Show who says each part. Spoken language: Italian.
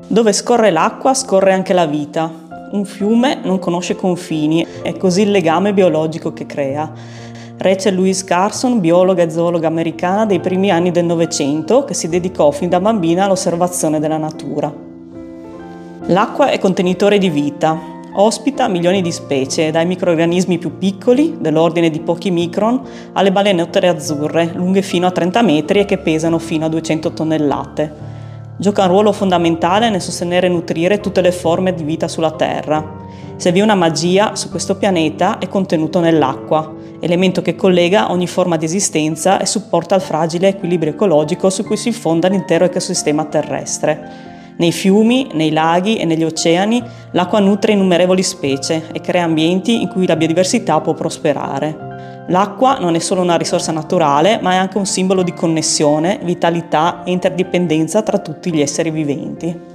Speaker 1: Dove scorre l'acqua, scorre anche la vita. Un fiume non conosce confini, è così il legame biologico che crea. Rachel Louise Carson, biologa e zoologa americana dei primi anni del Novecento, che si dedicò fin da bambina all'osservazione della natura. L'acqua è contenitore di vita. Ospita milioni di specie, dai microrganismi più piccoli, dell'ordine di pochi micron, alle balenottere azzurre, lunghe fino a 30 metri e che pesano fino a 200 tonnellate. Gioca un ruolo fondamentale nel sostenere e nutrire tutte le forme di vita sulla Terra. Se vi è una magia su questo pianeta è contenuto nell'acqua, elemento che collega ogni forma di esistenza e supporta il fragile equilibrio ecologico su cui si fonda l'intero ecosistema terrestre. Nei fiumi, nei laghi e negli oceani l'acqua nutre innumerevoli specie e crea ambienti in cui la biodiversità può prosperare. L'acqua non è solo una risorsa naturale, ma è anche un simbolo di connessione, vitalità e interdipendenza tra tutti gli esseri viventi.